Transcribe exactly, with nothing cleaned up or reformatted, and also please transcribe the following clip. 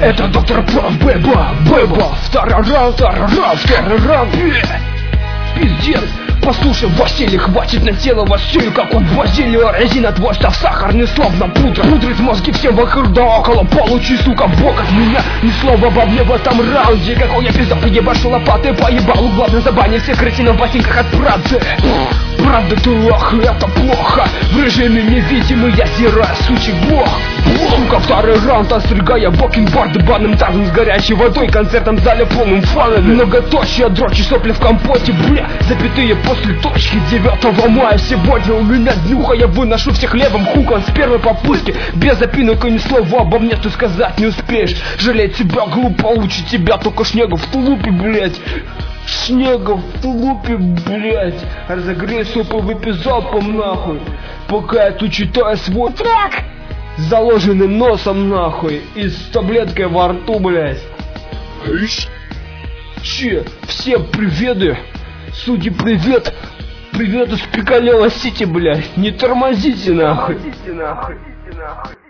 Это доктор Бэба, Бэба. Второй раунд, второй раунд, второй раунд. Пиздец. Послушай, Василий, хватит на тело Василий, как у Базилия. Резина твой став сахарный, словно пудра. Пудрит мозги всем вокруг да около. Получи, сука, бок от меня. Ни слова во мне в этом раунде. Какой я пизда, ебашу лопаты, поебал. Главное забанил всех кретинов в ботинках от правды. Правда ты лох, это плохо. В режиме невидимый я зираю, сучий бог. Сука, второй раунд, остригая бокинборды банным тазом с горячей водой. Концертом в зале полным фанами. Многоточие, дрочи, сопли в компоте, бля. Запятые после точки. Девятого мая сегодня у меня днюха. Я выношу всех левым хуком с первой попытки. Без запинок и ни слова обо мне ты сказать не успеешь. Жалеть тебя глупо, лучше тебя только снега в тулупе, блять. Снега в тулупе, блять. Разогрей супы, выпей залпом нахуй. Пока я тут читаю свой трек, заложенным носом нахуй и с таблеткой во рту, блять. Че, всем приветы. Судьи, привет. Привет из Пикалево Сити, блять. Не тормозите нахуй. Тормозите нахуй.